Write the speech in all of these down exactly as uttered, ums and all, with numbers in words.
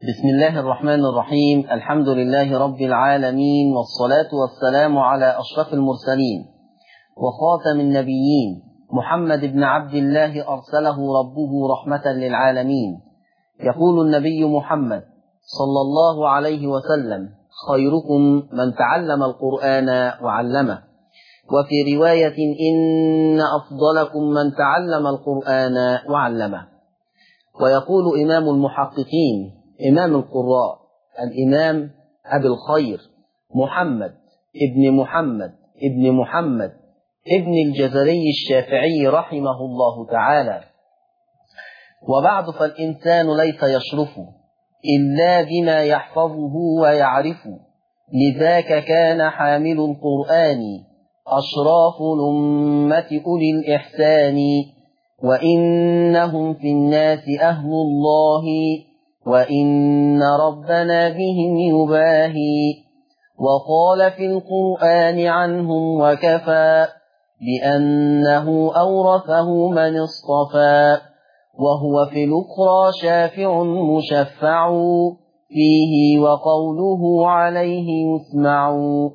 بسم الله الرحمن الرحيم. الحمد لله رب العالمين، والصلاة والسلام على أشرف المرسلين وخاتم النبيين محمد بن عبد الله أرسله ربه رحمة للعالمين. يقول النبي محمد صلى الله عليه وسلم: خيركم من تعلم القرآن وعلمه. وفي رواية: إن أفضلكم من تعلم القرآن وعلمه. ويقول إمام المحققين إمام القراء الإمام أبي الخير محمد ابن محمد ابن محمد ابن الجزري الشافعي رحمه الله تعالى: وبعد، فالإنسان ليس يشرف إلا بما يحفظه ويعرف، لذاك كان حامل القرآن أشراف الأمة أولي الإحسان، وإنهم في الناس أهل الله، وإن ربنا بهم يباهي. وقال في القرآن عنهم وكفى بأنه أورثه من اصطفى، وهو في الأخرى شافع مشفع، فيه وقوله عليه يسمع.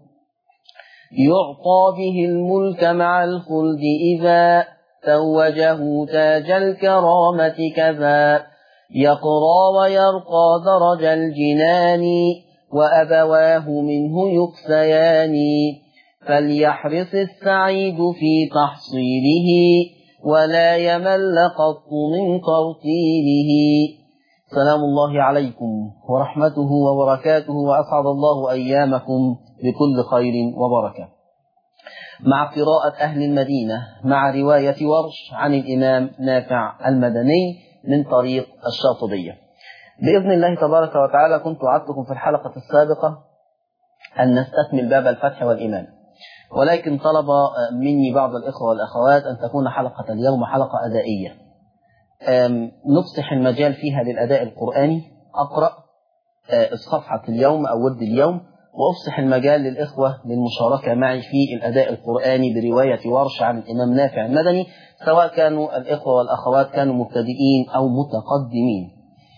يعطى به الملك مع الخلد إذا توجه تاج الكرامة كذا، يقرى ويرقى درج الجنان، وأبواه منه يكسيان. فليحرص السعيد في تحصيله، ولا يمل قط من ترتيله. سلام الله عليكم ورحمته وبركاته، وأسعد الله أيامكم بكل خير وبركة. مع قراءة أهل المدينة مع رواية ورش عن الإمام نافع المدني من طريق الشاطبية بإذن الله تبارك وتعالى. كنت وعدتكم في الحلقة السابقة أن نستكمل باب الفتح والإيمان، ولكن طلب مني بعض الإخوة والأخوات أن تكون حلقة اليوم حلقة أدائية نفسح المجال فيها للأداء القرآني. أقرأ صفحة اليوم أو ورد اليوم، وأفسح المجال للإخوة للمشاركة معي في الأداء القرآني برواية ورش عن الإمام نافع المدني، سواء كانوا الإخوة والأخوات كانوا مبتدئين أو متقدمين.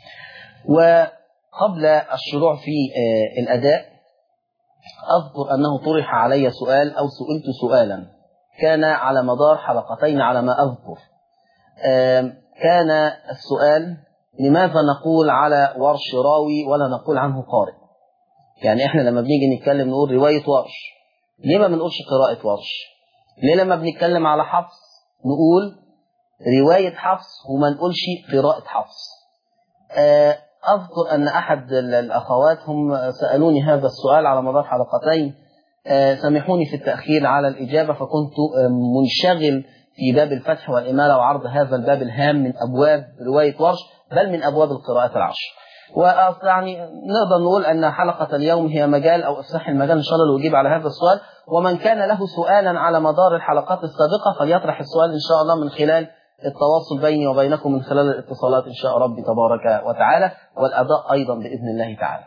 وقبل الشروع في الأداء أذكر أنه طرح علي سؤال أو سئلت سؤالا كان على مدار حلقتين على ما أذكر. كان السؤال: لماذا نقول على ورش راوي ولا نقول عنه قارئ؟ يعني احنا لما بنيجي نتكلم نقول رواية ورش، ليه ما بنقولش قراءة ورش؟ ليه لما بنتكلم على حفص نقول رواية حفص وما نقولش قراءة حفص؟ أذكر أن أحد الأخوات هم سألوني هذا السؤال على مدار حلقتين، سامحوني في التأخير على الإجابة، فكنت منشغل في باب الفتح والإمالة وعرض هذا الباب الهام من أبواب رواية ورش، بل من أبواب القراءات العشر. ويعني نقدر نقول أن حلقة اليوم هي مجال أو إفساح المجال إن شاء الله للإجابة على هذا السؤال. ومن كان له سؤالا على مدار الحلقات السابقة فليطرح السؤال إن شاء الله من خلال التواصل بيني وبينكم من خلال الاتصالات إن شاء ربي تبارك وتعالى، والأداء أيضا بإذن الله تعالى.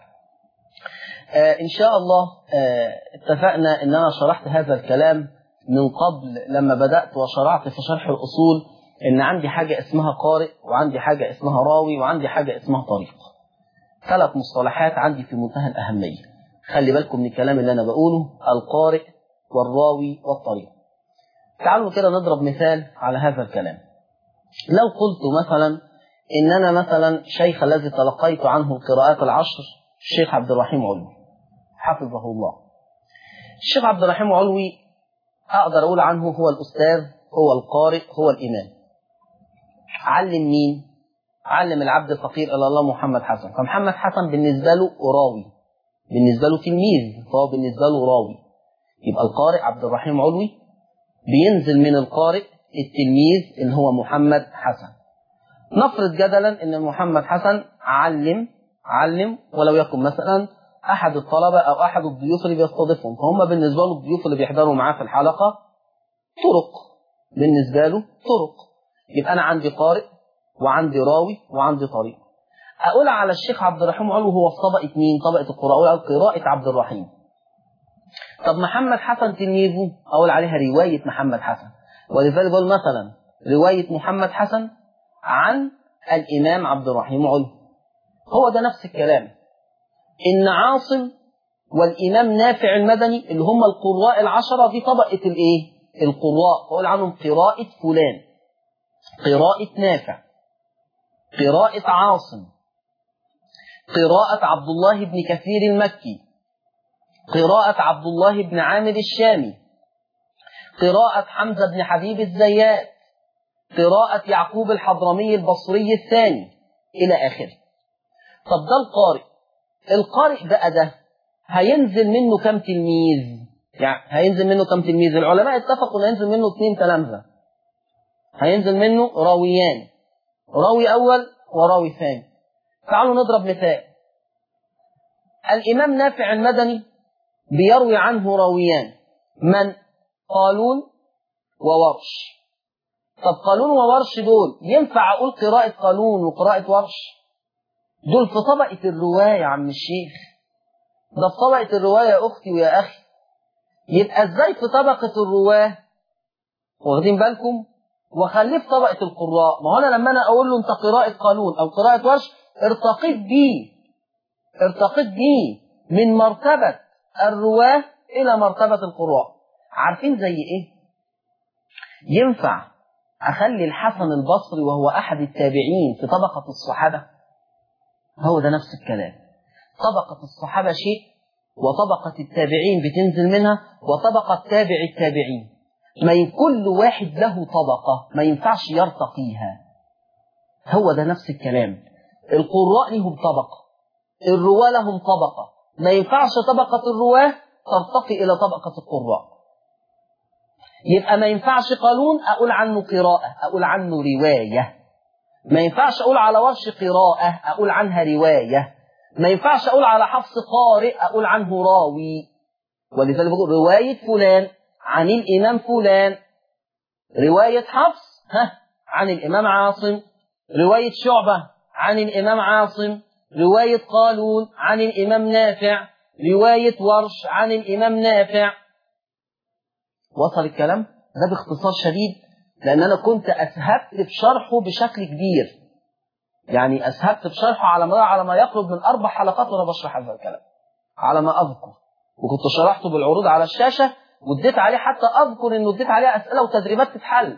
آه إن شاء الله آه اتفقنا أن أنا شرحت هذا الكلام من قبل لما بدأت وشرعت في شرح الأصول، أن عندي حاجة اسمها قارئ، وعندي حاجة اسمها راوي، وعندي حاجة اسمها طريق. ثلاث مصطلحات عندي في منتهى الأهمية. خلي بالكم من الكلام اللي أنا بقوله: القارئ والراوي والطريق. تعالوا كده نضرب مثال على هذا الكلام. لو قلت مثلا إن أنا مثلا شيخ الذي تلقيت عنه القراءات العشر الشيخ عبد الرحيم علوي حفظه الله. الشيخ عبد الرحيم علوي أقدر أقول عنه هو الأستاذ، هو القارئ، هو الإمام. علم مين؟ علم العبد الفقير إلى الله محمد حسن. فمحمد حسن بالنسبة له راوي، بالنسبة له تلميذ، فهو بالنسبة له راوي. يبقى القارئ عبد الرحيم علوي بينزل من القارئ التلميذ اللي هو محمد حسن. نفرض جدلا ان محمد حسن علم علم ولو يكن مثلا احد الطلبة او احد الضيوف اللي بيستضيفهم، فهم بالنسبة له الضيوف اللي بيحضروا معاه في الحلقة طرق، بالنسبة له طرق. يبقى انا عندي قارئ وعندي راوي وعندي طريق. اقول على الشيخ عبد الرحيم علوي هو في طبقة مين؟ طبقة القراء او قراءة عبد الرحيم. طب محمد حسن تلميذه اقول عليها رواية محمد حسن. ولذلك بقول مثلا رواية محمد حسن عن الإمام عبد الرحيم علوي. هو ده نفس الكلام. إن عاصم والإمام نافع المدني اللي هم القراء العشرة دي طبقة الإيه؟ القراء، قول عنهم قراءة فلان، قراءة نافع، قراءة عاصم، قراءة عبد الله بن كثير المكي، قراءة عبد الله بن عامر الشامي، قراءة حمزة بن حبيب الزيات، قراءة يعقوب الحضرمي البصري الثاني إلى آخره. طب ده القارئ. القارئ بقى ده هينزل منه كم تلميذ؟ يعني هينزل منه كم تلميذ؟ العلماء اتفقوا ان هينزل منه اثنين تلامذة. هينزل منه راويان، راوي أول وراوي ثاني. تعالوا نضرب مثال. الإمام نافع المدني بيروي عنه راويان، من؟ قالون وورش. طب قالون وورش دول ينفع أقول قراءة قالون وقراءة ورش؟ دول في طبقة الرواية يا عم الشيخ، ده في طبقة الرواية يا أختي ويا أخي. يبقى إزاي في طبقة الرواه واخدين بالكم وخليه في طبقة القراء؟ ما هو أنا لما أنا أقول له أنت قراءة قالون أو قراءة ورش ارتقيت بيه، ارتقيت بيه من مرتبة الرواه إلى مرتبة القراء. عارفين زي إيه؟ ينفع أخلي الحسن البصري وهو أحد التابعين في طبقة الصحابة؟ هو ده نفس الكلام. طبقة الصحابة شيء، وطبقة التابعين بتنزل منها، وطبقة تابع التابعين. ما كل واحد له طبقة ما ينفعش يرتقيها. هو ده نفس الكلام. القراء لهم طبقة، الرواة لهم طبقة، ما ينفعش طبقة الرواة ترتقي إلى طبقة القراء. يبقى ما ينفعش قالون أقول عنه قراءة، أقول عنه رواية. ما ينفعش أقول على ورش قراءة، أقول عنها رواية. ما ينفعش أقول على حفص قارئ، أقول عنه راوي. ولذلك بقول رواية فلان عن الإمام فلان، رواية حفص ها عن الإمام عاصم، رواية شعبة عن الإمام عاصم، رواية قالون عن الإمام نافع، رواية ورش عن الإمام نافع. وصل الكلام؟ ده باختصار شديد، لأن أنا كنت أسهبت بشرحه بشكل كبير، يعني أسهبت بشرحه على ما على ما يقرب من أربع حلقات وأنا بشرح هذا الكلام على ما أذكر، وكنت شرحته بالعروض على الشاشة، واديت عليه حتى أذكر إنه اديت عليه أسئلة وتدريبات تتحل.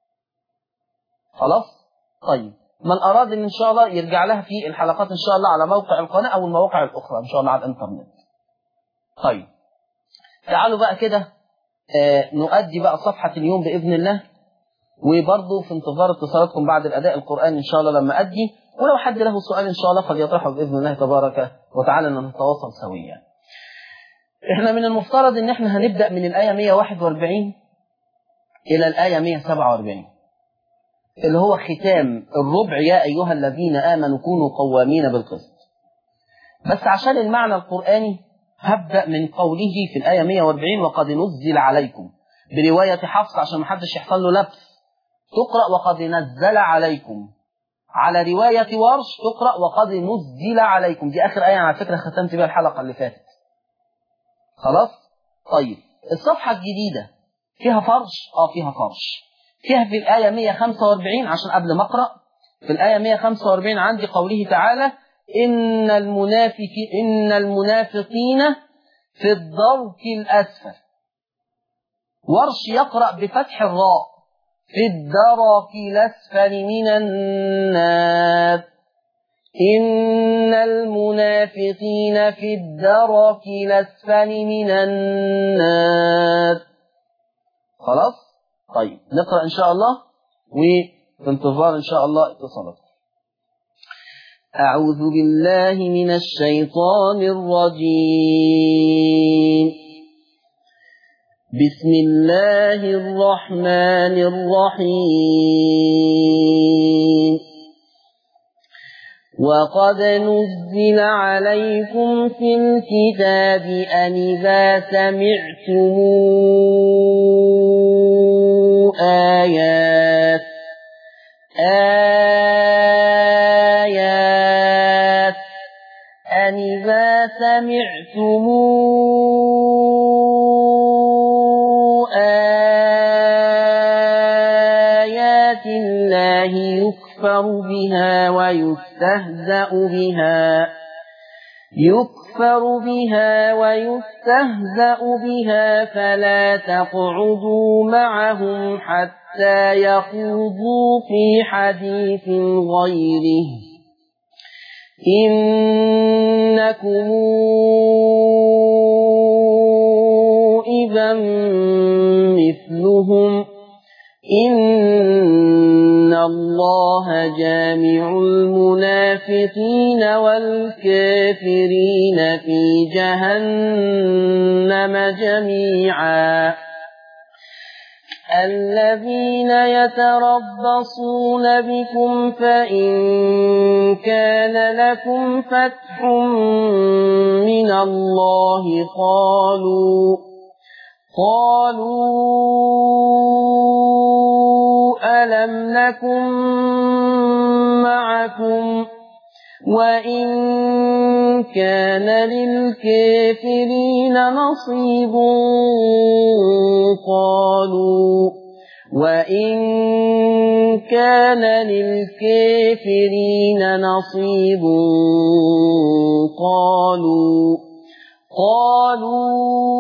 خلاص؟ طيب، من أراد إن إن شاء الله يرجع لها في الحلقات إن شاء الله على موقع القناة أو المواقع الأخرى إن شاء الله على الإنترنت. طيب، تعالوا بقى كده آه نؤدي بقى صفحة اليوم بإذن الله، وبرضه في انتظار اتصالاتكم بعد الأداء القرآني إن شاء الله لما أدي، ولو حد له سؤال إن شاء الله فليطرحه بإذن الله تبارك وتعالى أن نتواصل سويا. إحنا من المفترض إن إحنا هنبدأ من الآية مئة وواحد وأربعين إلى الآية مئة وسبعة وأربعين، اللي هو ختام الربع يا أيها الذين آمنوا كونوا قوامين بالقسط. بس عشان المعنى القرآني هبدأ من قوله في الآية مئة وأربعين وقد نزل عليكم، برواية حفص عشان محدش يحصل له لبس تقرأ وقد نزل عليكم، على رواية ورش تقرأ وقد نزل عليكم. دي آخر آية على فكرة ختمت بها الحلقة اللي فاتت. خلاص؟ طيب، الصفحة الجديدة فيها فرش؟ آه فيها فرش. فيها في الآية مئة وخمسة وأربعين، عشان قبل ما أقرأ في الآية مئة وخمسة وأربعين عندي قوله تعالى إن المنافقين إن المنافقين في الدرك الأسفل. ورش يقرأ بفتح الراء في الدرك الأسفل من النار. إن المنافقين في الدرك الأسفل من النار. خلاص؟ طيب، نقرأ إن شاء الله وفي انتظار إن شاء الله اتصالات. أعوذ بالله من الشيطان الرجيم. بسم الله الرحمن الرحيم. وقد نزل عليكم في الكتاب أن إذا سمعتم آيات آيات أن إذا سمعتم آيات الله يكفر يكفر بها ويستهزأ بها يكفر بها ويستهزأ بها فلا تقعدوا معهم حتى يخوضوا في حديث غيره إنكم إذا مثلهم إن الله جامع المنافقين والكافرين في جهنم جميعا الذين يتربصون بكم فإن كان لكم فتح من الله قالوا قالوا ألم نكن معكم وإن كان للكافرين نصيب قالوا وإن كان للكافرين نصيب قالوا قالوا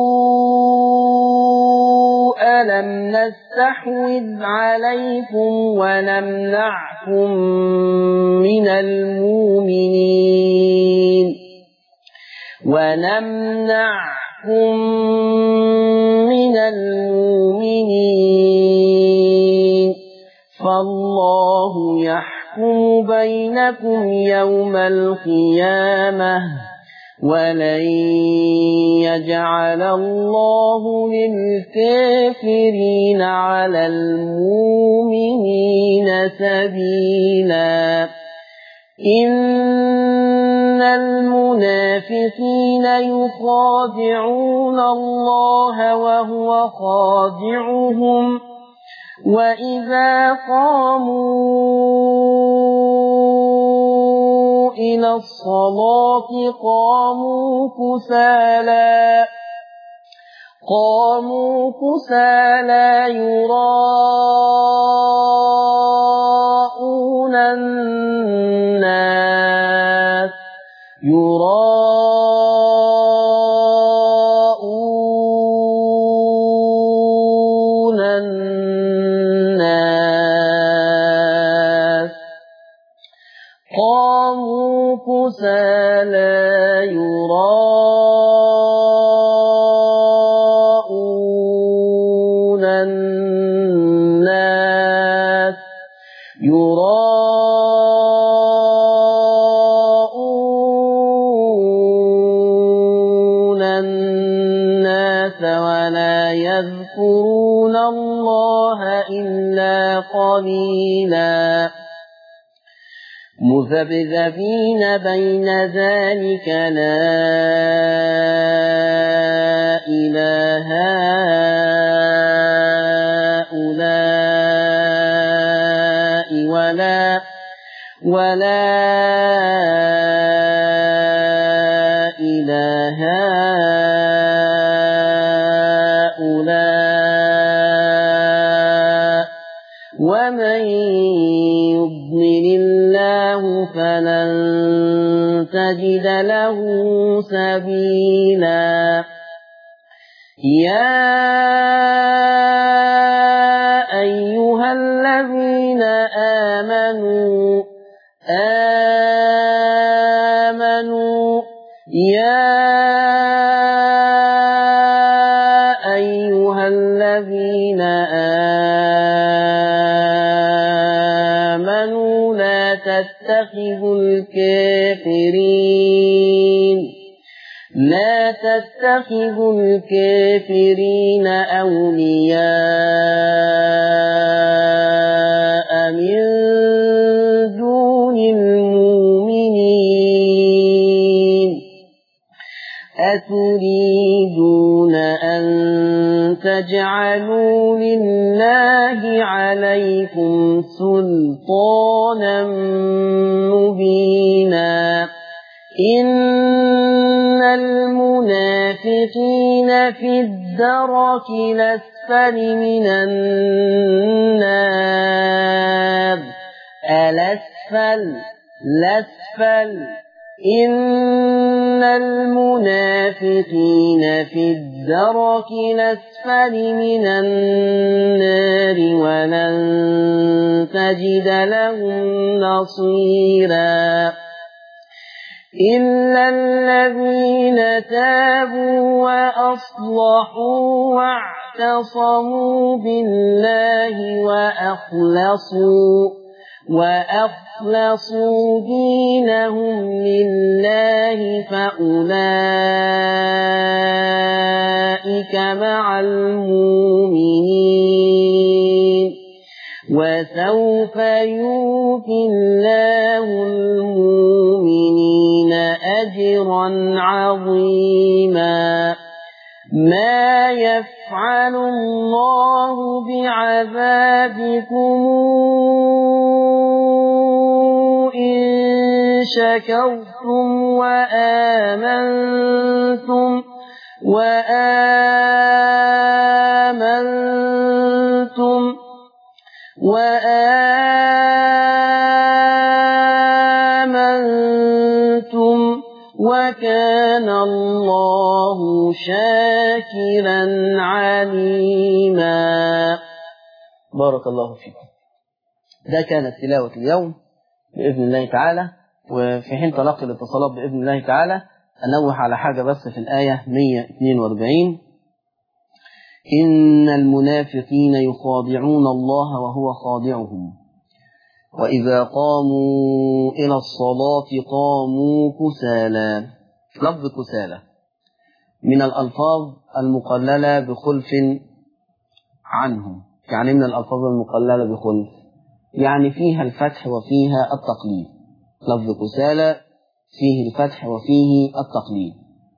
ألم نستحوذ عليكم ونمنعكم من المؤمنين ونمنعكم من المؤمنين فالله يحكم بينكم يوم القيامة ولن يجعل الله للكافرين على المؤمنين سبيلا إن المنافقين يخادعون الله وهو خادعهم وإذا قاموا إلى الصلاة قاموا كسالى قاموا كسالى يراءون الناس يراءون الناس قاموا كسالى يراءون الناس يراءون الناس ولا يذكرون الله إلا قليلا مذبذبين بين ذلك لا إله هؤلاء ولا ولا إله هؤلاء ومن يضلل الله فلن تجد له سبيلا يا أيها الذين آمنوا آمنوا يا أيها الذين آمنوا لا تتخذوا الكافرين لا تتخذوا الكافرين أولياء من دون المؤمنين أتريدون أن تجعلوا لله عليكم سلطانا مبينا إن المنافقين في الدرك الأسفل من النار الأسفل الأسفل إن المنافقين في الدرك الأسفل من النار ولن تجد لهم نصيرا إلا الذين تابوا وأصلحوا واعتصموا بالله وأخلصوا وأخلصوا دينهم لله فأولئك مع المؤمنين وسوف يؤتي الله المؤمنين أجرا عظيما ما يفعل الله بعذابكم إن شكرتم وآمنتم وآمنتم وآمنتم وكان الله شاكرا عليما. بارك الله فيكم. ده كانت تلاوة اليوم بإذن الله تعالى. وفي حين تلقي الاتصالات بإذن الله تعالى أنوه على حاجة بس في الآية مئة واثنين وأربعين: إن المنافقين يخادعون الله وهو خادعهم وإذا قاموا إلى الصلاة قاموا كسالى. لفظ كسالى من الألفاظ المقللة بخلف عنهم. يعني من الألفاظ المقللة بخلف يعني فيها الفتح وفيها التقليد. لفظ كسالى فيه الفتح وفيه التقليد.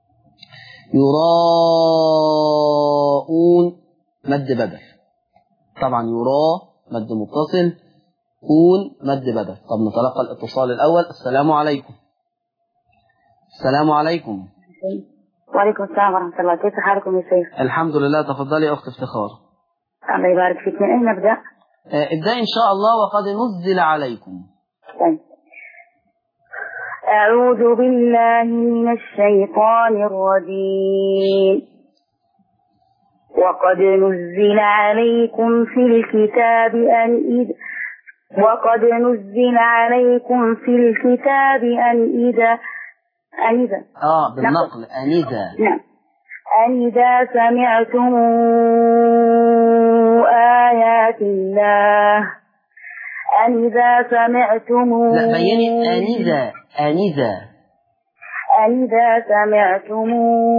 يراءون مد بدل، طبعا يراء مد متصل، قول مد بدل. طب نتلقى الاتصال الأول. السلام عليكم. السلام عليكم. وعليكم السلام ورحمة الله. كيف حالكم يا شيخ؟ الحمد لله. تفضلي يا أخت افتخار. الله يبارك فيك. من أين نبدأ؟ آه ابدأ إن شاء الله. وقد نزل عليكم. طيب. أعوذ بالله من الشيطان الرجيم. وقد نزل عليكم في الكتاب أن إذا وقد نزل عليكم في الكتاب أن إذا أن إذا آه بالنقل أن إذا نعم أن إذا سمعتم آيات الله أن إذا سمعتم لا بيني أن إذا أن إذا أن إذا سمعتم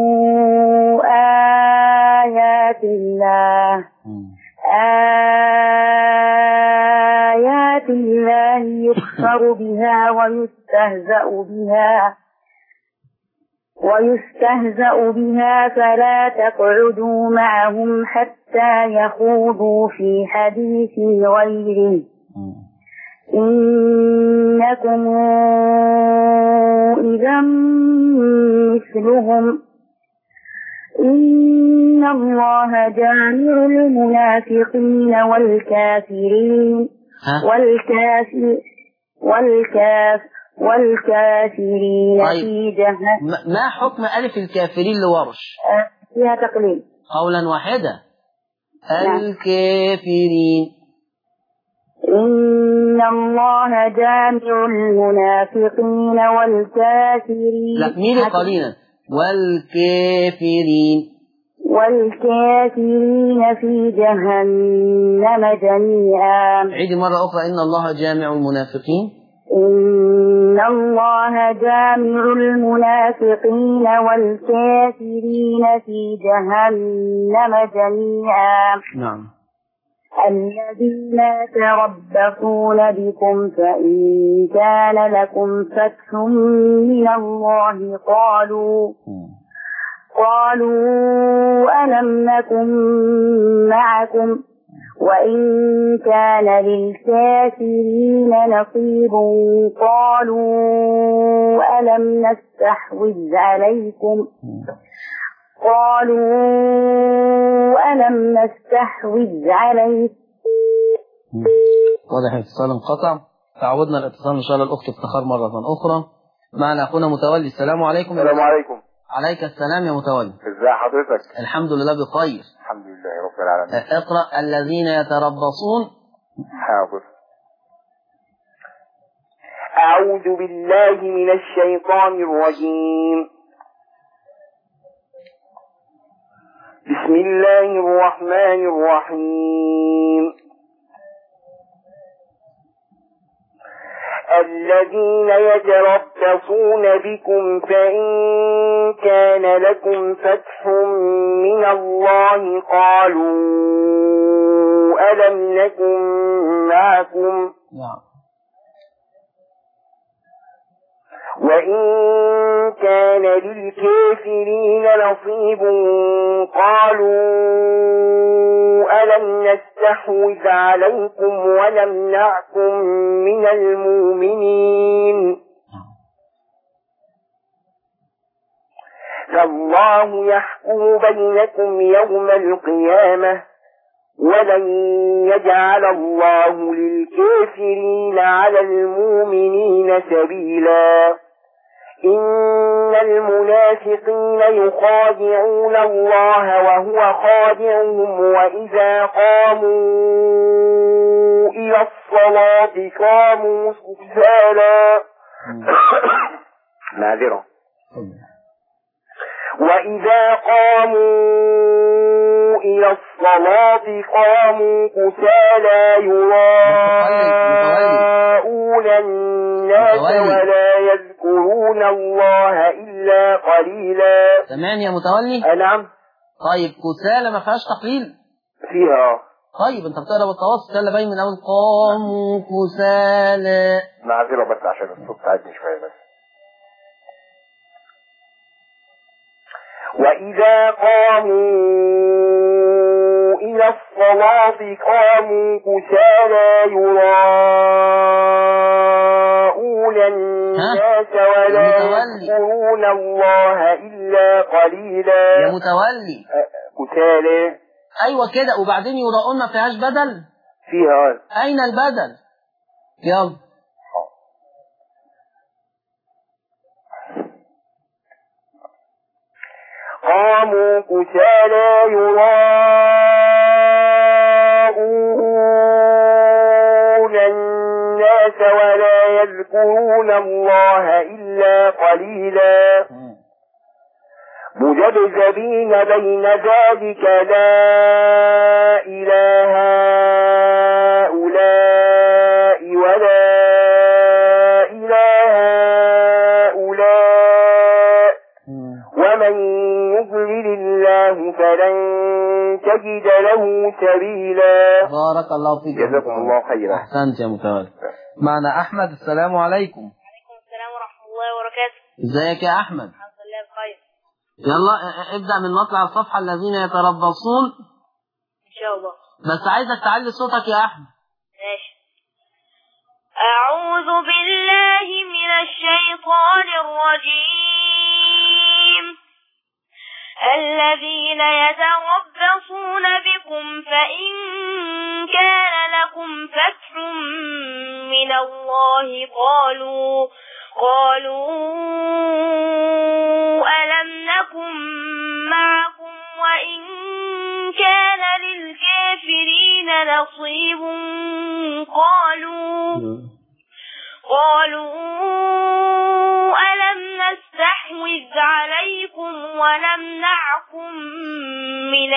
آيات الله آيات الله يكفر بها ويستهزأ بها ويستهزأ بها فلا تقعدوا معهم حتى يخوضوا في حديث غيره إنكم إذا مثلهم إن الله جامع المنافقين والكافرين والكافر والكاف والكافرين طيب. في جهنم. ما حكم ألف الكافرين لورش؟ فيها تقليل قولا واحدا. نعم. الكافرين. إن الله جامع المنافقين والكافرين. لا ميل قليلا. والكافرين والكافرين في جهنم جميعا. عيد مرة أخرى. إن الله جامع المنافقين. إن الله جامع المنافقين والكافرين في جهنم جميعا. نعم. الذين يتربصون بكم فإن كان لكم فتح من الله قالوا قالوا ألم نكن معكم وإن كان للكافرين نصيب قالوا ألم نستحوذ عليكم قالوا ألم نستحوذ عليكم. واضح اتصال انقطع. تعودنا الاتصال إن شاء الله الأخت افتخار مرة أخرى. معنا أخونا متولي. السلام عليكم. السلام عليكم. عليك السلام يا متولي. ازي حضرتك؟ الحمد لله بخير. الحمد لله رب العالمين. اقرأ الذين يتربصون. حاضر. أعوذ بالله من الشيطان الرجيم. بسم الله الرحمن الرحيم. الذين يتربصون بكم فإن كان لكم فتح من الله قالوا ألم نكن معكم وإن كان للكافرين نصيب قالوا ألم نستحوذ عليكم ونمنعكم من المؤمنين فالله يحكم بينكم يوم القيامة ولن يجعل الله للكافرين على المؤمنين سبيلا إن المنافقين يخادعون الله وهو خادعهم وإذا قاموا إلى الصلاة قاموا كسالى معذرة وإذا قاموا إلى الصلاة قاموا كسالى يراءون الناس ولا يذكرون الله إلا قليلا. سمعني يا متولي؟ نعم. طيب كسالى ما فيهاش تقليل؟ فيها. طيب انت بتقرا بالتوسط كسالى باين من اول قاموا كسالى. معذرة بس عشان الصوت تعبني شوية بس. وإذا قاموا إلى الصلاة قاموا كسالى يراءون الناس ولا يذكرون الله إلا قليلا. يا متولي كسالى. أيوة كده. وبعدين يراءون ما فيهاش بدل؟ فيها. أين البدل؟ يلا. قاموا كسالى يراءون الناس ولا يذكرون الله إلا قليلا مذبذبين بين ذلك لا إله هؤلاء ولا إله هؤلاء ومن يضلل الله فلن تجد له سبيلا. بارك الله فيك. جزاكم الله خيرا. أحسنت يا متولي. معنا أحمد. السلام عليكم. وعليكم السلام ورحمة الله وبركاته. ازيك يا أحمد؟ الحمد لله بخير. يلا ابدأ من مطلع الصفحة الذين يتربصون إن شاء الله. بس عايزك تعلي صوتك يا أحمد. ماشي. أعوذ بالله من الشيطان الرجيم. الذين يتربصون بكم فإن كان لكم فتح من الله قالوا قالوا ألم نكن معكم وإن كان للكافرين نصيب قالوا قالوا ألم نستحوذ عليكم ونمنعكم من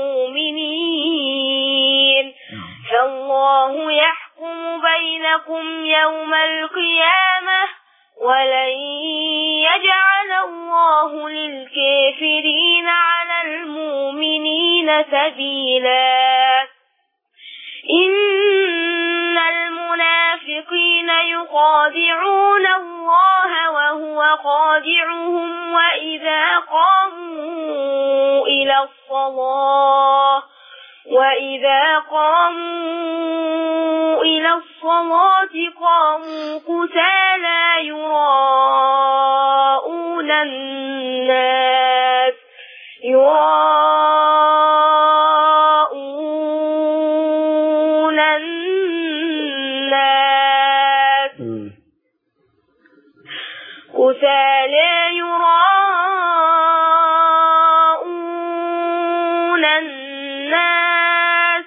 المؤمنين فالله يحكم بينكم يوم القيامة ولن يجعل الله للكافرين على المؤمنين سبيلا إن المنافقين يخادعون الله وهو خادعهم وإذا قاموا إلى الصلاة وإذا قاموا إلى الصلاة قاموا كسالى يراءون الناس يراءون الناس كسالى يراءون الناس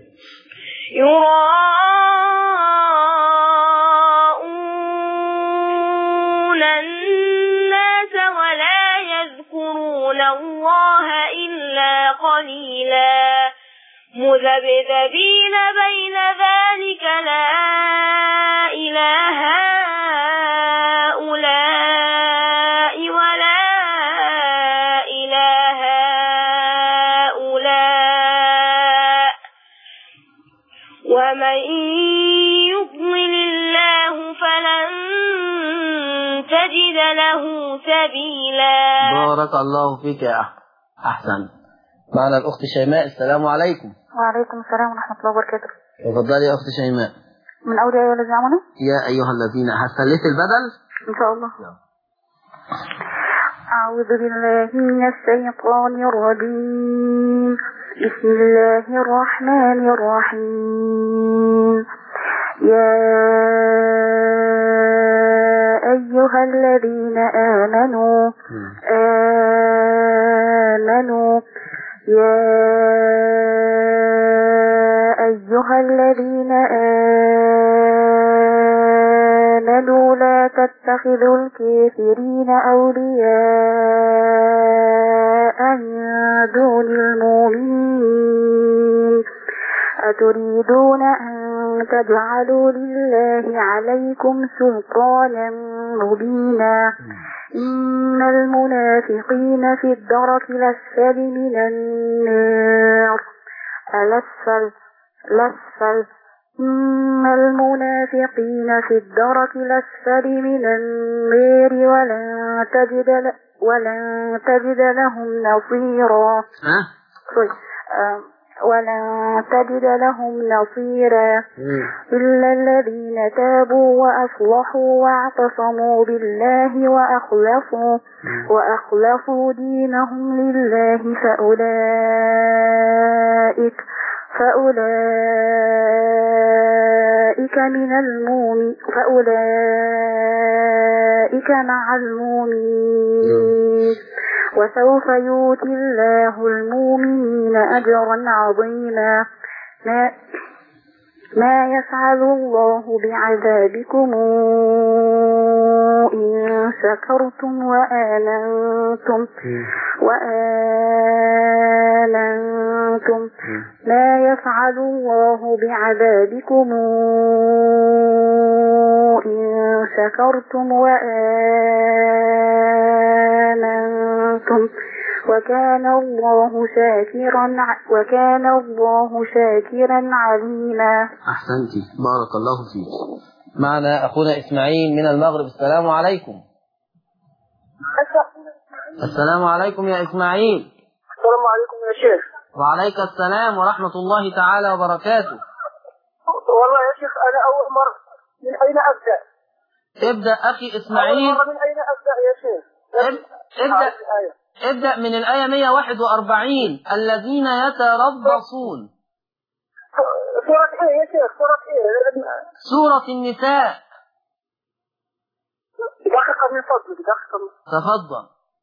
يراءون الناس ولا يذكرون الله إلا قليلا مذبذبين بين ذلك لا إله هؤلاء ولا إله هؤلاء ومن يضلل الله فلن تجد له سبيلا. بارك الله فيك يا أحمد. أحسن. معنا الأخت شيماء. السلام عليكم. وعليكم السلام ورحمة الله وبركاته. تفضلي يا أخت شيماء. من أول أيها الذين آمنوا. يا أيها الذين هسلت البدل إن شاء الله. أعوذ بالله من الشيطان الرجيم. بسم الله الرحمن الرحيم. يا أيها الذين آمنوا آمنوا يا أيها الذين آمنوا لا تتخذوا الكافرين أولياء من دون المؤمنين أتريدون أن تجعلوا لله عليكم سلطانا مبينا إن المنافقين في الدرك الأسفل من النار الأسفل الأسفل إن المنافقين في الدرك الأسفل من النار ولن تجد ل... ولن تجد لهم نصيرا. ولن تجد لهم نصيرا إلا الذين تابوا وأصلحوا واعتصموا بالله وأخلصوا وأخلصوا دينهم لله فأولئك فأولئك من المؤمن فأولئك مع المؤمنين وسوف يؤتي الله المؤمنين أجرا عظيما. ما, ما يفعل الله بعذابكم إن شكرتم وآمنتم وآمنتم ما يفعل الله بعذابكم إن شكرتم وآمنتم وكان الله شاكرا وكان الله شاكرا عليما. أحسنتي. بارك الله فيك. معنا أخونا إسماعيل من المغرب. السلام عليكم. السلام عليكم يا إسماعيل. السلام عليكم يا شيخ. وعليك السلام ورحمة الله تعالى وبركاته. والله يا شيخ أنا أول مرة، من أين أبدأ؟ ابدأ أخي إسماعيل. أول مرة من أين أبدأ يا شيخ؟ ابدأ ابدأ من الآية مئة وواحد وأربعين الذين يتربصون. سورة إيه يا شيخ؟ سورة إيه؟ سورة النساء. دقيقة من فضلك دقيقة. تفضل.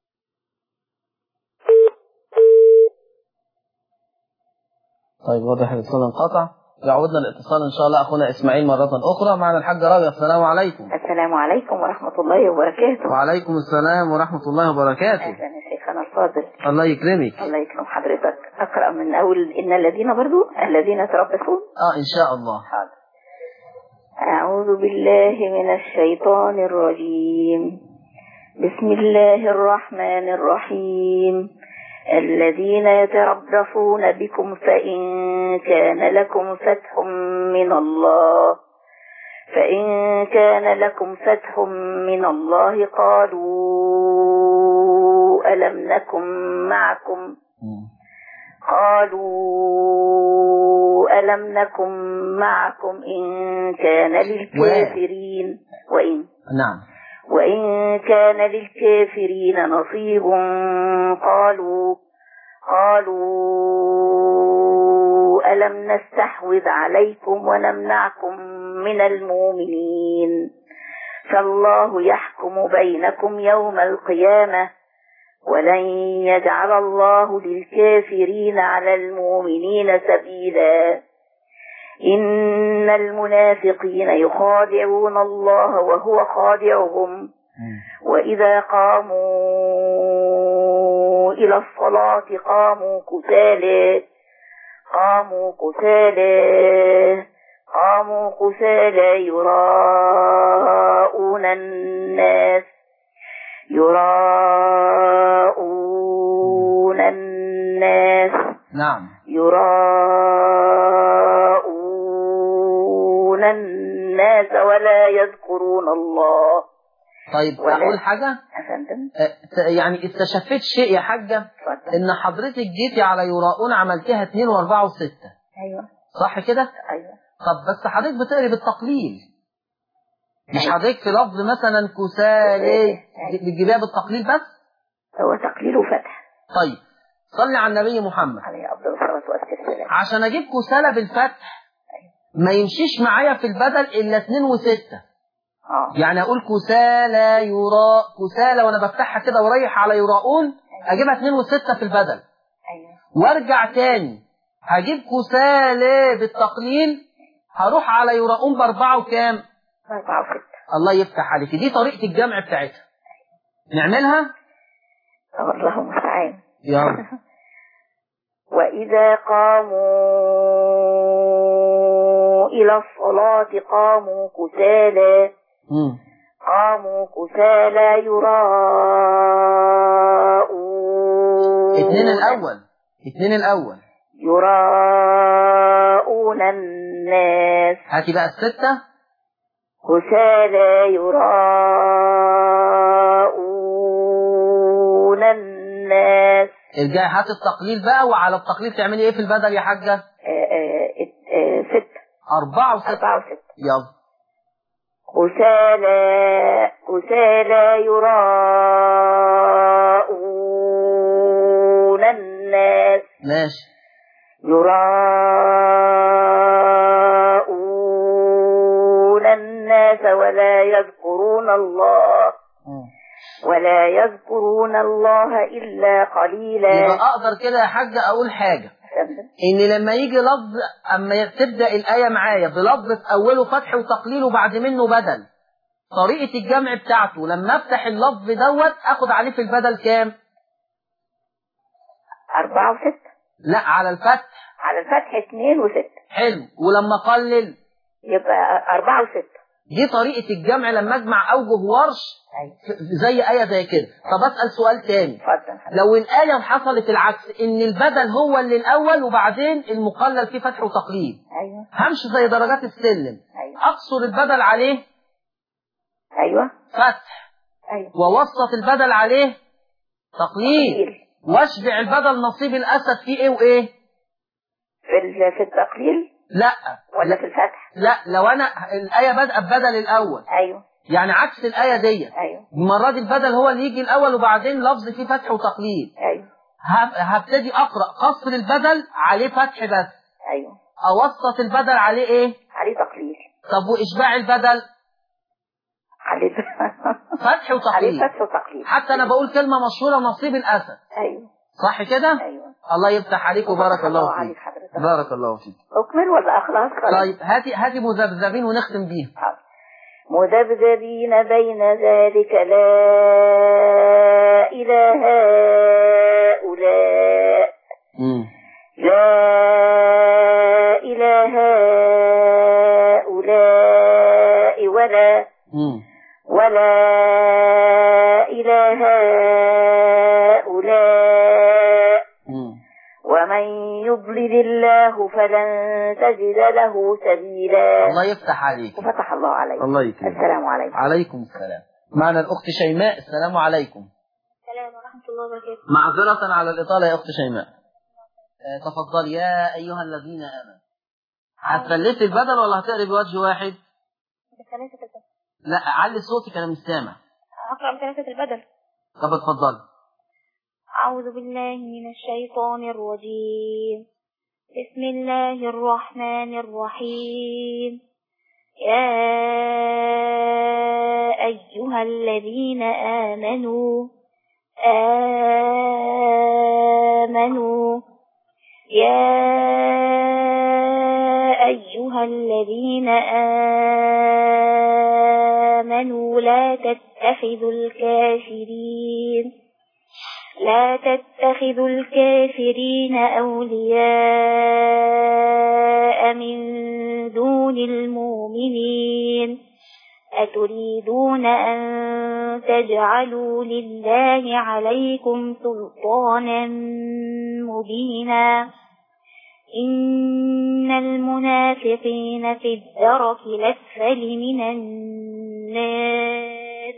طيب واضح الاتصال انقطع. يعودنا الاتصال ان شاء الله اخونا اسماعيل مرة اخرى. معنا الحاج راجع. السلام عليكم. السلام عليكم ورحمة الله وبركاته. وعليكم السلام ورحمة الله وبركاته. اهلا يا شيخنا الفاضل. الله يكرمك. الله يكرم حضرتك. اقرأ من اول ان الذين برضو الذين يتربصون. اه ان شاء الله. حاضر. اعوذ بالله من الشيطان الرجيم. بسم الله الرحمن الرحيم. الذين يتربصون بكم فإن كان لكم فتح من الله فإن كان لكم فتح من الله قالوا ألم نكن معكم قالوا ألم نكن معكم إن كان للكافرين وإن نعم وإن كان للكافرين نصيب قالوا قالوا ألم نستحوذ عليكم ونمنعكم من المؤمنين فالله يحكم بينكم يوم القيامة ولن يجعل الله للكافرين على المؤمنين سبيلا إن المنافقين يخادعون الله وهو خادعهم وإذا قاموا إلى الصلاة قاموا كسالى قاموا كسالى قاموا كسالى يراءون الناس يراءون الناس نعم يراءون الناس ولا يذكرون الله. طيب أقول حاجة أفندم؟ يعني استشفيت شيء يا حاجة إن حضرتك جيتي على يراءون عملتها اتنين واربعة وستة. أيوة صح كده؟ أيوة. طب بس حضرتك بتقري بالتقليل مش حضرتك في لفظ مثلا كسالى بتجيبيها بالتقليل بس؟ هو تقليل وفتح. طيب صلي على النبي محمد عليه أفضل الصلاة والسلام. عشان أجيب كسالى بالفتح ما يمشيش معايا في البدل إلا اتنين وستة. اه يعني أقول كسالى يراء كسالى وأنا بفتحها كده ورايح على يراءون أجيبها اتنين وستة في البدل. أيوة. وارجع تاني هجيب كسالى بالتقليل هروح على يراءون بأربعة وكام؟ أربعة وستة. الله يفتح عليك. دي طريقة الجمع بتاعتها نعملها؟ الله المستعان. يلا. وإذا قاموا إلى الصلاة قاموا كسالى قاموا كسالى يراءون اتنين الأول اتنين الأول يراءون الناس. هاتي بقى الستة كسالى يراءون الناس. ارجعي هات التقليل بقى وعلى التقليل تعملي ايه في البدل يا حاجة؟ ستة. أربعة وستة. أربعة وستة. يلا. كسالى كسالى يراءون الناس. ماشي. يراءون الناس ولا يذكرون الله م. ولا يذكرون الله إلا قليلا. يبقى أقدر كده يا حاجة أقول حاجة إن لما يجي لفظ أما تبدأ الآية معايا بلفظ أوله فتح وتقليل وبعد منه بدل طريقة الجمع بتاعته لما أفتح اللفظ دوت أخد عليه في البدل كام؟ أربعة وستة. لا على الفتح. على الفتح اتنين وستة. حلو. ولما قلل يبقى أربعة وستة. دي طريقة الجمع لما أجمع أوجه ورش زي آية زي كده. طب أسأل سؤال تاني. لو الآية حصلت العكس إن البدل هو اللي الأول وبعدين المقلل فيه فتح وتقليل. أيوة. همشي زي درجات السلم. أيوة. أقصر البدل عليه أيوة فتح. أيوة. ووسط البدل عليه تقليل. واشبع البدل نصيب الأسد فيه إيه وإيه؟ في التقليل؟ لا. ولا في الفتح؟ لا لو أنا الآية بدأ ببدل الأول. أيوة. يعني عكس الآية دي. أيوة. المرة دي البدل هو اللي يجي الأول وبعدين لفظ فيه فتح وتقليل. أيوة. هبتدي أقرأ قصر البدل عليه فتح بس. أيوة. أوسط البدل عليه إيه؟ عليه تقليل. طب وإشباع البدل؟ عليه فتح وتقليل. عليه فتح وتقليل. حتى أنا بقول كلمة مشهورة نصيب الأسد. أيوة. صح كده؟ أيوة. الله يفتح عليك وبارك الله فيك. حضرتك. بارك الله فيك. أكمل ولا أخلص؟ طيب هاتي هاتي مذبذبين ونختم بيها. مذبذبين بين ذلك لا إله هؤلاء لا إله هؤلاء ولا مم. ولا إله هؤلاء ومن يضلل الله فلن تجد له سبيلا. الله يفتح عليك. وفتح الله عليك. الله يكرمك. السلام عليكم. عليكم السلام. معنا الأخت شيماء. السلام عليكم. السلام ورحمة الله وبركاته. معذرة على الإطالة يا أخت شيماء. آه تفضل. يا أيها الذين آمنوا. هتثلثي البدل ولا هتقري بوجه واحد؟ بثلاثة البدل. لا علي صوتك أنا مش سامع. أقرأ بثلاثة البدل. طب اتفضل. أعوذ بالله من الشيطان الرجيم. بسم الله الرحمن الرحيم. يا أيها الذين آمنوا آمنوا يا أيها الذين آمنوا لا تتخذوا الكافرين لا تتخذوا الكافرين أولياء من دون المؤمنين أتريدون أن تجعلوا لله عليكم سلطانا مبينا إن المنافقين في الدرك الأسفل من النار.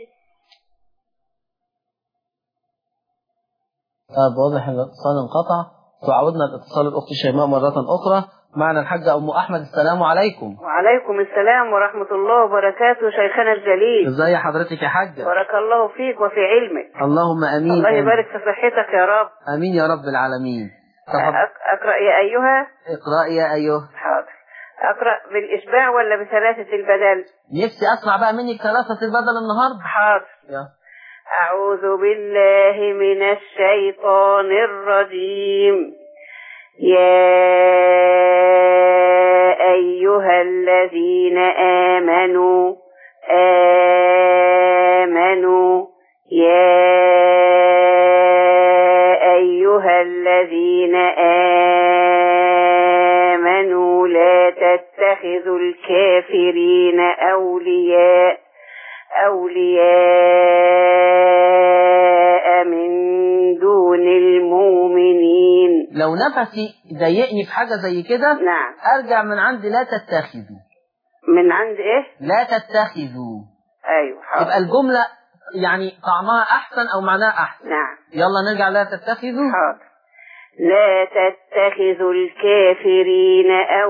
طيب واضح ان الاتصال انقطع. تعودنا الاتصال الاخت شيماء مرة اخرى. معنا الحاجة ام احمد. السلام عليكم. وعليكم السلام ورحمة الله وبركاته شيخنا الجليل. ازي حضرتك يا حاجة؟ بارك الله فيك وفي علمك. اللهم امين. الله يبارك في صحتك يا رب. امين يا رب العالمين. اقرأ يا ايها. اقرأ يا ايها. حاضر. اقرأ بالاشباع ولا بثلاثة البدل؟ نفسي اسمع بقى منك ثلاثة البدل النهاردة. حاضر. يا. أعوذ بالله من الشيطان الرجيم. يا أيها الذين آمنوا آمنوا يا أيها الذين آمنوا لا تتخذوا الكافرين أولياء أولياء من دون المؤمنين. لو نفسي ضايقني في حاجة زي كده نعم أرجع من عند لا تتخذوا. من عند إيه؟ لا تتخذوا. أيوة حاضر. يبقى الجملة يعني طعمها أحسن أو معناها أحسن. نعم يلا نرجع لا تتخذوا. حاضر. لا تتخذوا الكافرين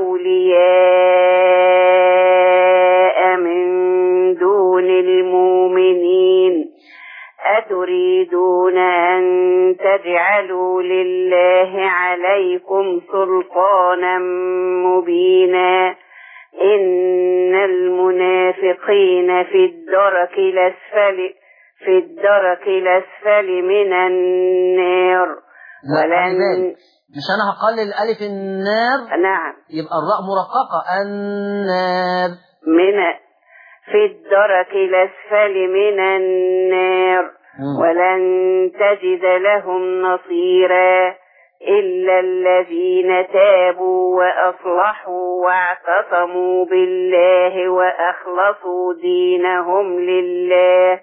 أولياء من دون المؤمنين أتريدون أن تجعلوا لله عليكم سلطانا مبينا إن المنافقين في الدرك الأسفل في الدرك الأسفل من النار. ولن مش أنا هقلل الألف النار. نعم يبقى الراء مرققة النار. من في الدرك الأسفل من النار. م. ولن تجد لهم نصيرا إلا الذين تابوا وأصلحوا واعتصموا بالله وأخلصوا دينهم لله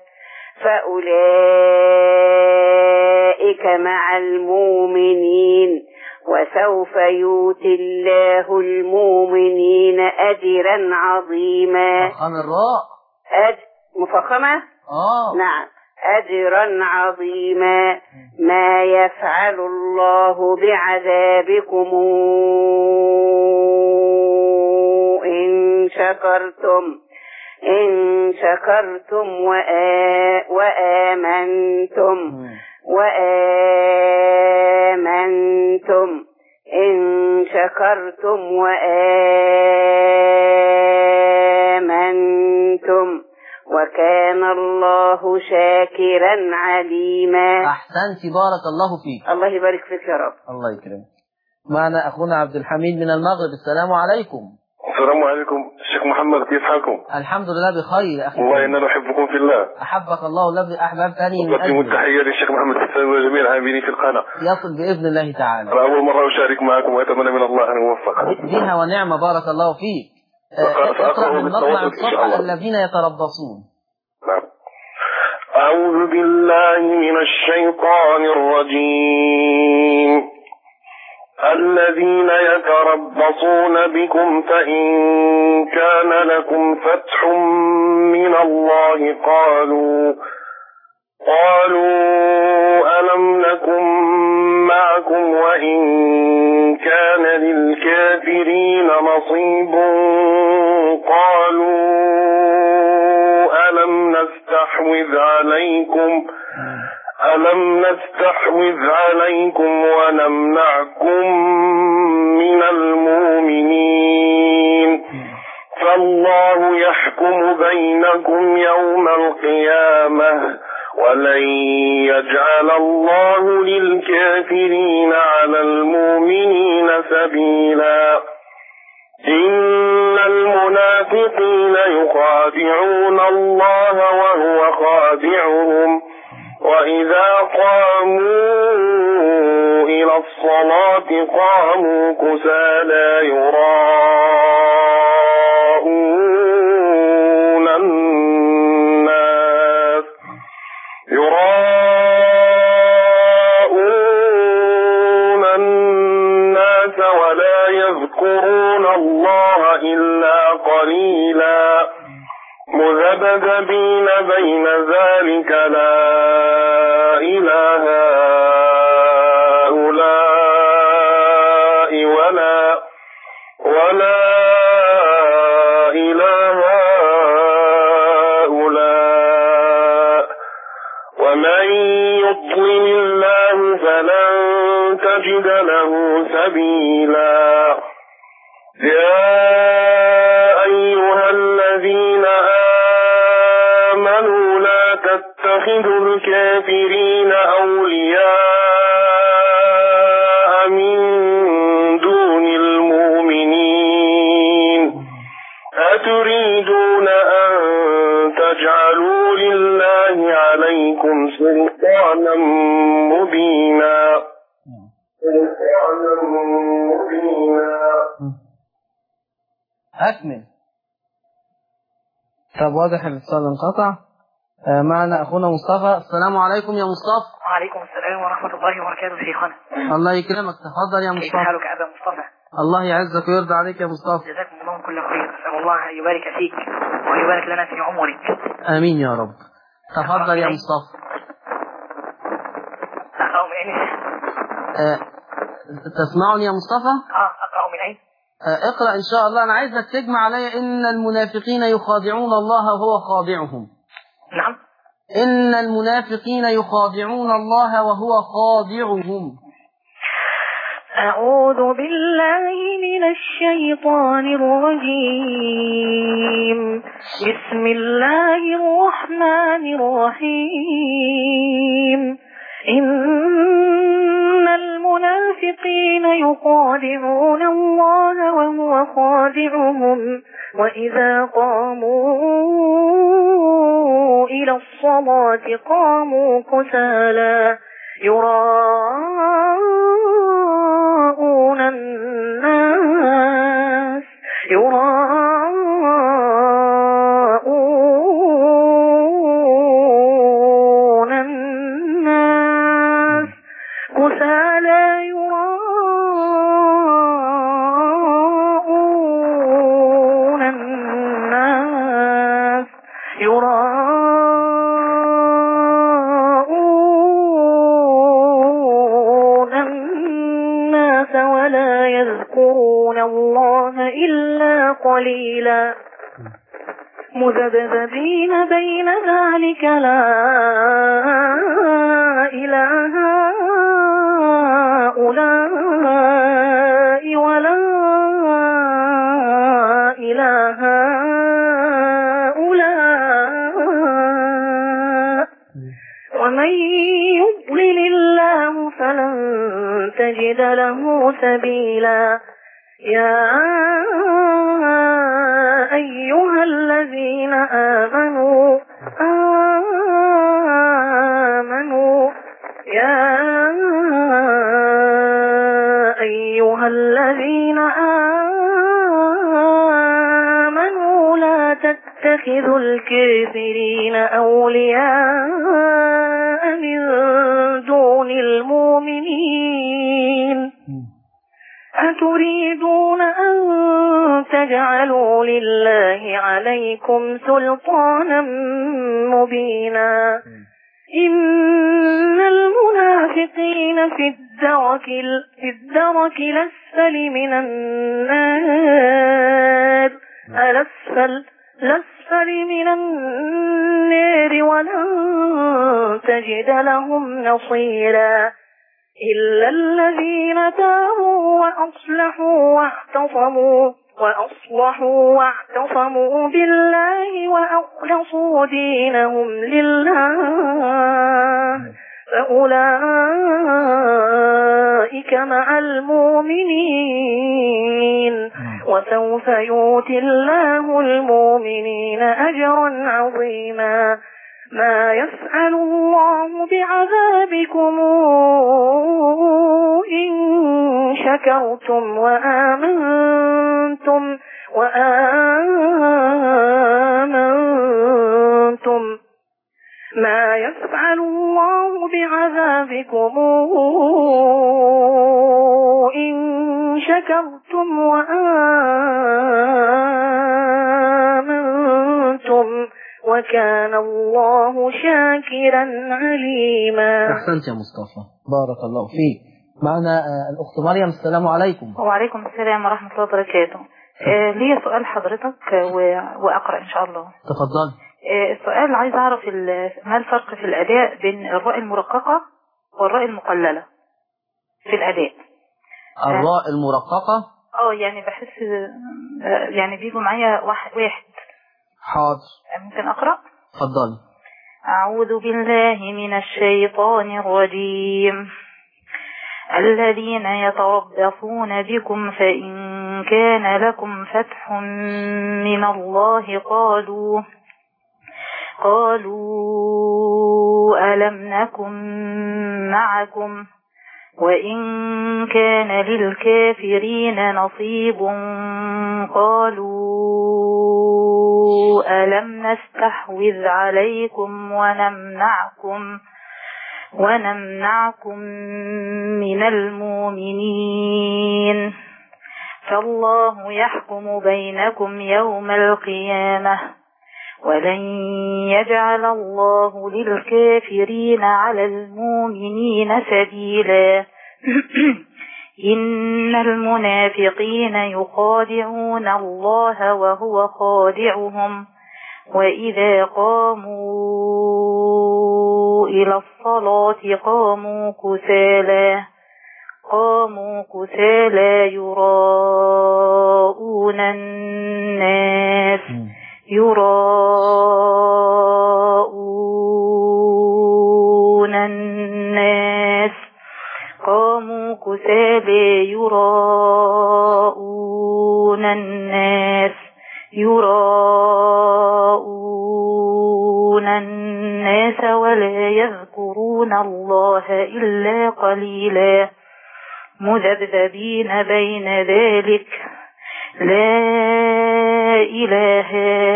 فأولئك مع المؤمنين وسوف يؤتي الله المؤمنين أجرا عظيما. مفخم الراء. أج... مفخمة؟ آه. نعم أجرا عظيما. ما يفعل الله بعذابكم إن شكرتم إن شكرتم وآ... وآمنتم وآمنتم إن شكرتم وآمنتم وكان الله شاكرا عليما. أحسنتي بارك الله فيك. الله يبارك فيك يا رب. الله يكرمك. معنا أخونا عبد الحميد من المغرب. السلام عليكم. السلام عليكم الشيخ محمد، كيف حالكم؟ الحمد لله بخير أخي. والله إننا نحبكم في الله. أحبك الله والذي أحببتني من أجل. التحية للشيخ محمد حسان وجميع العاملين في القناة. يصل بإذن الله تعالى. أنا أول مرة أشارك معكم وأتمنى من الله أن يوفق. بها ونعمة بارك الله فيك. اقرأ من مطلع الصفحة الذين يتربصون. نعم. أعوذ بالله من الشيطان الرجيم. الذين يتربصون بكم فإن كان لكم فتح من الله قالوا قالوا ألم نكن معكم وإن كان للكافرين نصيب قالوا ألم نستحوذ عليكم ألم نستحوذ عليكم ونمنعكم من المؤمنين الله يحكم بينكم يوم القيامة ولن يجعل الله للكافرين على المؤمنين سبيلا إن المنافقين يخادعون الله وهو خادعهم وإذا قاموا إلى الصلاة قاموا كسالى يراءون الناس يراءون الناس ولا يذكرون الله إلا قليلا مذبذبين بين ذلك لا إله هؤلاء ولا ولا إله هؤلاء ومن يضلل الله فلن تجد له سبيلا يا أيها الذين آمنوا لا تتخذوا الكافرين أولياء من دون المؤمنين أتريدون أن تجعلوا لله عليكم سلطانا مبينا سلطانا مبينا أكمل. طب واضح الاتصال انقطع. آه معنا أخونا مصطفى. السلام عليكم يا مصطفى. وعليكم السلام ورحمة الله وبركاته شيخنا. الله يكرمك، تفضل يا مصطفى. كيف حالك أبا مصطفى؟ الله يعزك ويرضى عليك يا مصطفى. جزاكم الله كل خير، أسأل الله أن يبارك فيك ويبارك لنا في عمرك. آمين يا رب. تفضل يا مصطفى. أقرأ من أين؟ آه تسمعني يا مصطفى؟ آه أقرأ من أين؟ اقرأ إن شاء الله. أنا عايزك تجمع علي إن المنافقين يخادعون الله وهو خادعهم. نعم. إن المنافقين يخادعون الله وهو خادعهم. أعوذ بالله من الشيطان الرجيم. بسم الله الرحمن الرحيم. إن المنافقين يخادعون الله وهو خادعهم وإذا قاموا إلى الصلاة قاموا كسالى يراءون الناس يراءون الناس كسالى يراءون الناس يراءون الناس ولا يذكرون الله إلا قليلا مذبذبين بين ذلك لا إله هؤلاء ولا إله هؤلاء ومن يضلل الله فلن تجد له سبيلا يا أيها الذين آمنوا آمنوا يا أيها الذين آمنوا لا تتخذوا الكافرين أولياء من دون المؤمنين أتريدون أن تجعلوا لله عليكم سلطانا مبينا إن المنافقين في الدرك في الدرك الأسفل من النار الأسفل الأسفل من النار ولن تجد لهم نصيرا إلا الذين تابوا وأصلحوا واعتصموا وأصلحوا واعتصموا بالله وأخلصوا دينهم لله فأولئك مع المؤمنين وسوف يؤتي الله المؤمنين أجرا عظيما ما يفعل الله بعذابكم إن شكرتم وآمنتم وآمنتم ما يفعل الله بعذابكم إن شكرتم وآمنتم وكان الله شاكرا عليما. أحسنت يا مصطفى، بارك الله فيك. معنا الأخت مريم. السلام عليكم. وعليكم السلام ورحمة الله وبركاته. آه لي سؤال حضرتك وأقرأ إن شاء الله. تفضل. آه السؤال عايز أعرف ما الفرق في الأداء بين الراء المرققة والراء المقللة في الأداء؟ الراء المرققة اه يعني بحس آه يعني بيجوا معايا واحد واحد. حاضر. ممكن أقرأ؟ تفضل. أعوذ بالله من الشيطان الرجيم. الذين يتربصون بكم فإن كان لكم فتح من الله قالوا قالوا ألم نكن معكم وإن كان للكافرين نصيب قالوا ألم نستحوذ عليكم ونمنعكم ونمنعكم من المؤمنين فالله يحكم بينكم يوم القيامة ولن يجعل الله للكافرين على المؤمنين سبيلا إن المنافقين يخادعون الله وهو خادعهم وإذا قاموا إلى الصلاة قاموا كسالى قاموا كسالى يراءون الناس يراءون الناس قاموا كسالى يراءون الناس يراءون الناس ولا يذكرون الله إلا قليلا مذبذبين بين ذلك لا إله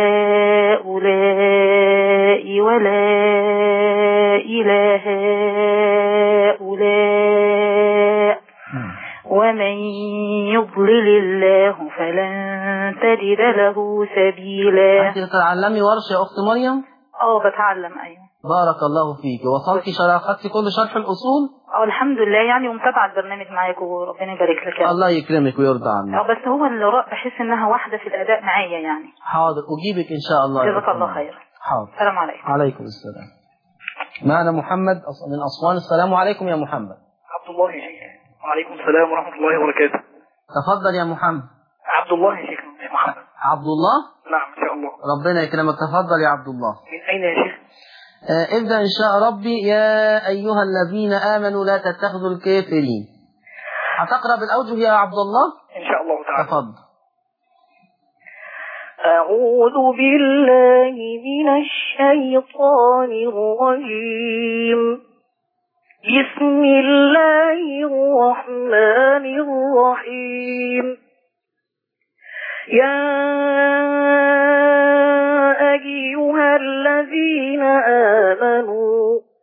هؤلاء ولا إله هؤلاء ومن يضلل الله فلن تجد له سبيلا. أنت تتعلمي ورش يا أخت مريم؟ اه بتعلم. أيوه بارك الله فيك. وصلتي شرح خدتي كل شرح الأصول؟ اه الحمد لله يعني ومتابعة البرنامج معاك وربنا يبارك لك. الله يكرمك ويرضى عنك. اه بس هو الراء بحس انها واحدة في الأداء معايا يعني. حاضر أجيبك إن شاء الله. جزاك الله خير. حاضر. السلام عليكم. عليكم السلام. معنا محمد من أسوان. السلام عليكم يا محمد. عبد الله يا شيخ. وعليكم السلام ورحمة الله وبركاته. تفضل يا محمد. عبد الله يا شيخ محمد. عبد الله؟ نعم إن شاء الله. ربنا يكرمك. تفضل يا عبد الله. من أين يا شيخ؟ آه ابدأ إن شاء ربي. يا أيها الذين آمنوا لا تتخذوا الكافرين. هتقرأ بالأوجه يا عبد الله؟ إن شاء الله تعالى. تفضل. أعوذ بالله من الشيطان الرجيم. بسم الله الرحمن الرحيم. يا أيها الذين آمنوا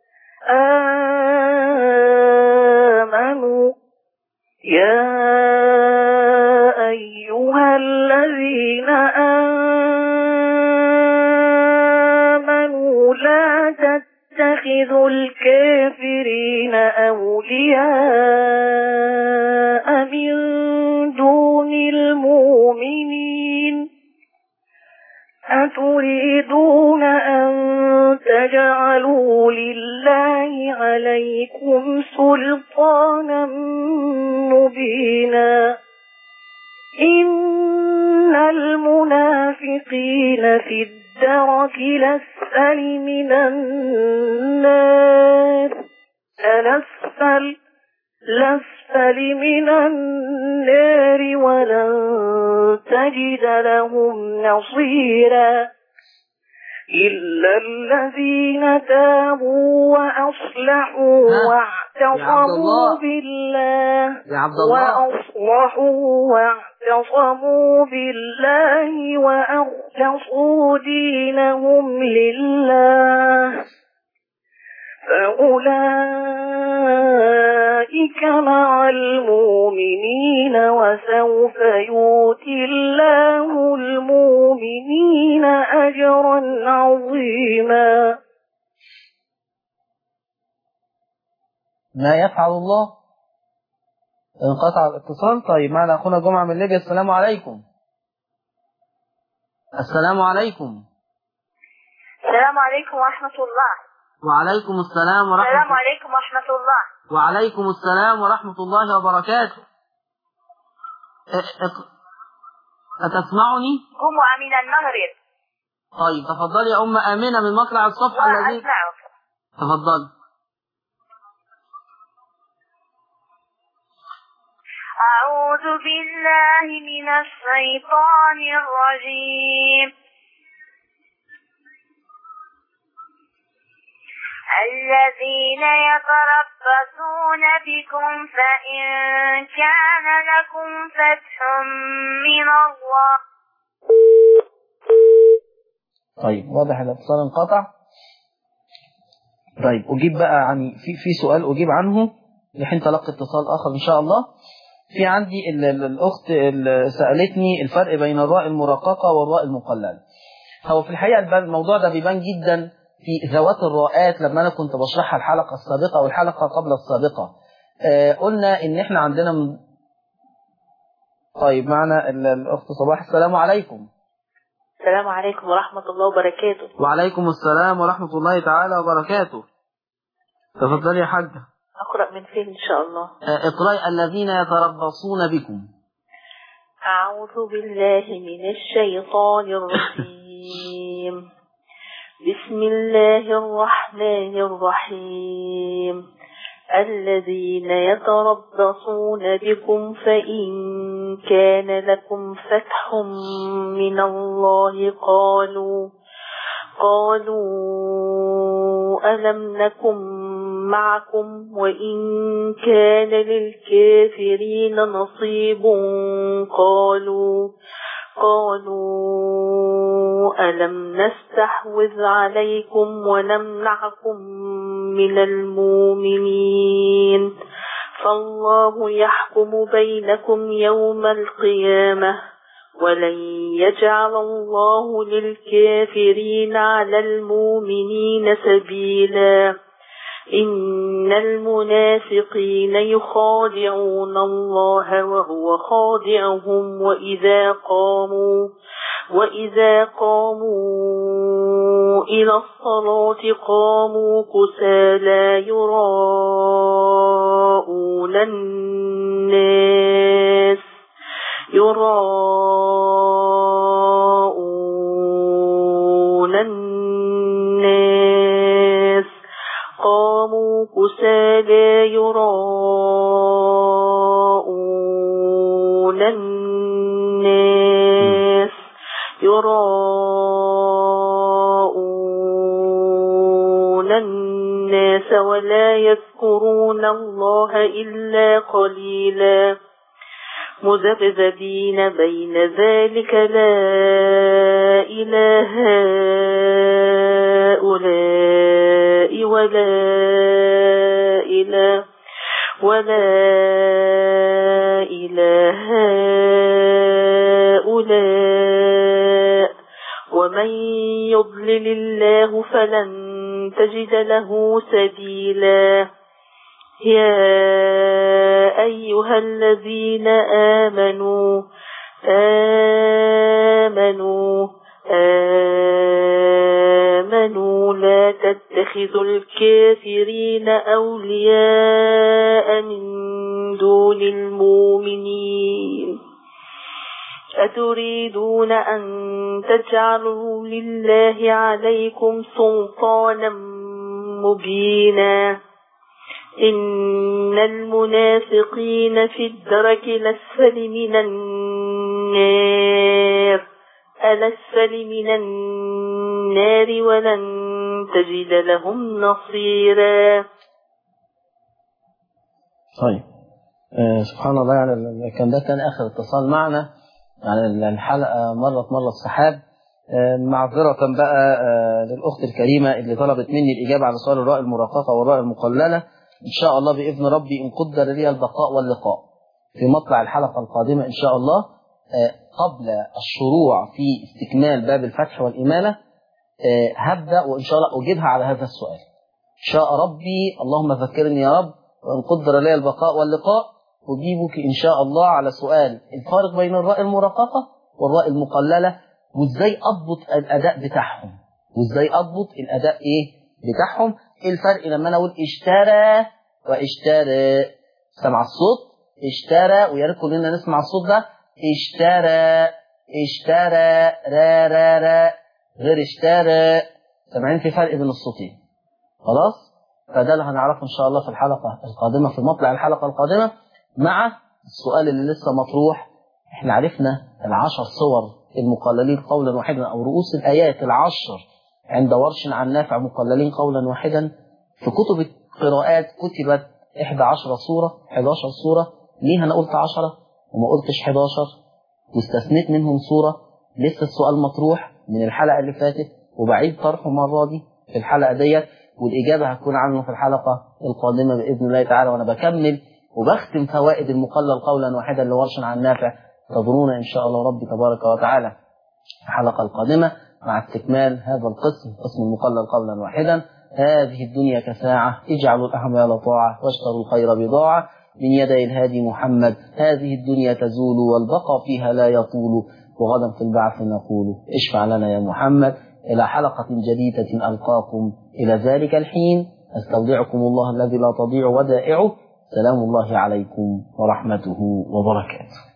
آمنوا يا أيها الذين آمنوا لا تتخذوا الكافرين أولياء من دون المؤمنين أتريدون أن تجعلوا لله عليكم سلطانا مبينا إن المنافقين في الدرك الأسفل من النار الأسفل الأسفل من النار ولن تجد لهم نصيرا إلا الذين تابوا وأصلحوا واعتصموا بالله وأصلحوا واعتصموا بالله وأخلصوا دينهم لله فأولئك مع المؤمنين وسوف يؤتي الله المؤمنين أجرا عظيما. ما يفعل الله؟ انقطع الاتصال. طيب معنا أخونا جمعة من ليبيا. السلام عليكم. السلام عليكم. السلام عليكم ورحمة الله. وعليكم السلام ورحمة الله. السلام عليكم ورحمة الله. وعليكم السلام ورحمة الله وبركاته. أتسمعني؟ أم أمينة المغرب. طيب تفضلي يا أم آمنة من مطلع الصفحة الذي أسمعك. تفضلي. أعوذ بالله من الشيطان الرجيم. الذين يتربصون بكم فإن كان لكم فتح من الله. طيب واضح الاتصال انقطع. طيب أجيب بقى عن في في سؤال أجيب عنه لحين تلقي اتصال آخر إن شاء الله. في عندي ال ال الأخت اللي سألتني الفرق بين الراء المرققة والراء المقللة. هو في الحقيقة الموضوع ده بيبان جدا في ذوات الراءات لما أنا كنت بشرحها الحلقة السابقة أو الحلقة قبل السابقة. آه قلنا إن إحنا عندنا من... طيب معنا الأخت صباح. السلام عليكم. السلام عليكم ورحمة الله وبركاته. وعليكم السلام ورحمة الله تعالى وبركاته. تفضلي يا حاجة. أقرأ من فين إن شاء الله؟ اقرأي الذين يتربصون بكم. أعوذ بالله من الشيطان الرجيم. بسم الله الرحمن الرحيم. الذين يتربصون بكم فإن كان لكم فتح من الله قالوا قالوا ألم نكن معكم وإن كان للكافرين نصيب قالوا قالوا ألم نستحوذ عليكم ونمنعكم من المؤمنين فالله يحكم بينكم يوم القيامة ولن يجعل الله للكافرين على المؤمنين سبيلا إن المنافقين يخادعون الله وهو خادعهم وإذا قاموا وإذا قاموا إلى الصلاة قاموا كسالى يراءون الناس يراءون الناس قاموا كسالى يراءون الناس يراءون الناس ولا يذكرون الله إلا قليلا مذبذبين بين ذلك لا إله هؤلاء ولا إله ولا إله هؤلاء ومن يضلل الله فلن تجد له سبيلا يا أيها الذين آمنوا آمنوا آمنوا لا تتخذوا الكافرين أولياء من دون المؤمنين أتريدون أن تجعلوا لله عليكم سلطانا مبينا إن المنافقين في الدرك الأسفل من النار الأسفل من النار ولن تجد لهم نصيرا. طيب آه سبحان الله، يعني كان ده كان آخر اتصال معنا، يعني الحلقة مرت مرة السحاب. آه معذرة بقى آه للأخت الكريمة اللي طلبت مني الإجابة على سؤال الراء المرققة والراء المقللة. إن شاء الله بإذن ربي إن قدر لي البقاء واللقاء في مطلع الحلقة القادمة إن شاء الله، آه قبل الشروع في استكمال باب الفتح والإمالة آه هبدأ وإن شاء الله أجيبها على هذا السؤال. شاء ربي اللهم ذكرني يا رب، وإن قدر لي البقاء واللقاء أجيبك إن شاء الله على سؤال الفارق بين الراء المرققة والراء المقللة، وإزاي أضبط الأداء بتاعهم، وإزاي أضبط الأداء إيه بتاعهم. إيه الفرق لما أنا أقول اشترى واشترى؟ سمع الصوت اشترى، ويا ريت كلنا نسمع الصوت ده. اشترى اشترى را را را غير اشترى. سامعين في فرق بين الصوتين؟ خلاص، فده اللي هنعرفه إن شاء الله في الحلقة القادمة، في مطلع الحلقة القادمة، مع السؤال اللي لسه مطروح. احنا عرفنا العشر صور المقللين قولا واحدا، أو رؤوس الآيات العشر عند ورش عن نافع مقللين قولا واحدا. في كتب القراءات كتبت إحدى عشرة صورة، إحدى عشرة صورة. ليه أنا قلت عشرة وما قلتش إحدى عشر واستثنيت منهم صورة؟ لسه السؤال مطروح من الحلقة اللي فاتت، وبعيد طرحه مرة دي في الحلقة ديت، والإجابة هتكون عنه في الحلقة القادمة بإذن الله تعالى. وأنا بكمل وبختم فوائد المقلل قولا واحدا لورش عن نافع. تظنون إن شاء الله ربي تبارك وتعالى في الحلقة القادمة مع استكمال هذا القسم، قسم المقلل قولا واحدا. هذه الدنيا كساعة، اجعلوا الأعمال طاعة واشتروا الخير بضاعة من يدي الهادي محمد. هذه الدنيا تزول والبقاء فيها لا يطول، وغدا في البعث نقول اشفع لنا يا محمد. إلى حلقة جديدة ألقاكم، إلى ذلك الحين أستودعكم الله الذي لا تضيع ودائعه. سلام الله عليكم ورحمته وبركاته.